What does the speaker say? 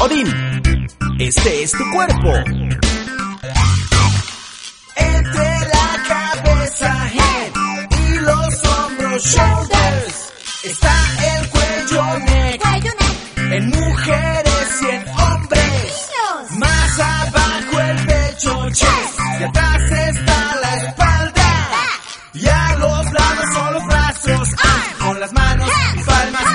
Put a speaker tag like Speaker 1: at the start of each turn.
Speaker 1: Godín, este es tu cuerpo.
Speaker 2: Entre la cabeza, head, y los hombros, shoulders, está el cuello, neck, en mujeres y en hombres. Más abajo el pecho, chest, y atrás está la espalda. Y a los lados son los brazos, con las manos y palmas